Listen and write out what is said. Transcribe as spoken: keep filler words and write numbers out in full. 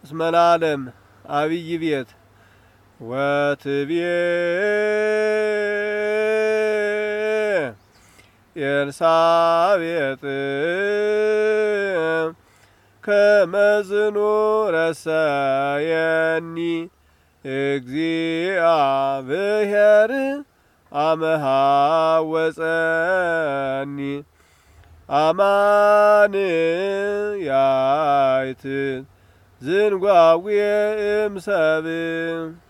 እስመ ለዓለም አብይ ቤት ወትቤ ኤልሳቤጥ ከመዝኑ ረሰየኒ እግዚአብሔር አመሃ ወፀኒ አማን ያይት ዝንጓዌ እምሰብ